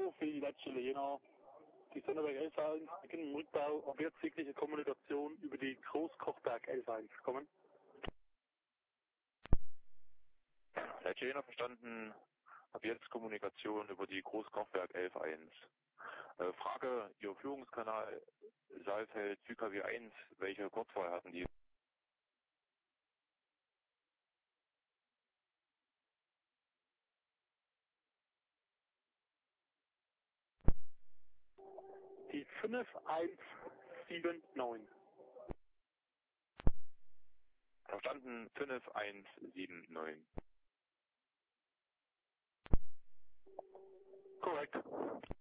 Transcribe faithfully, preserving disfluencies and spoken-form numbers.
viel actually, you know. Die Sonderberg elf eins beginnen im Rückbau, ob jetzt jegliche Kommunikation über die Großkochberg elf eins kommen. Leitcher Jena verstanden, ab jetzt Kommunikation über die Großkochberg elf eins. Äh, Frage, Ihr Führungskanal Saalfeld Süd K W eins, welche Kurzwahl hatten die? Die fünf eins sieben neun. Verstanden, fünf eins sieben neun. Korrekt.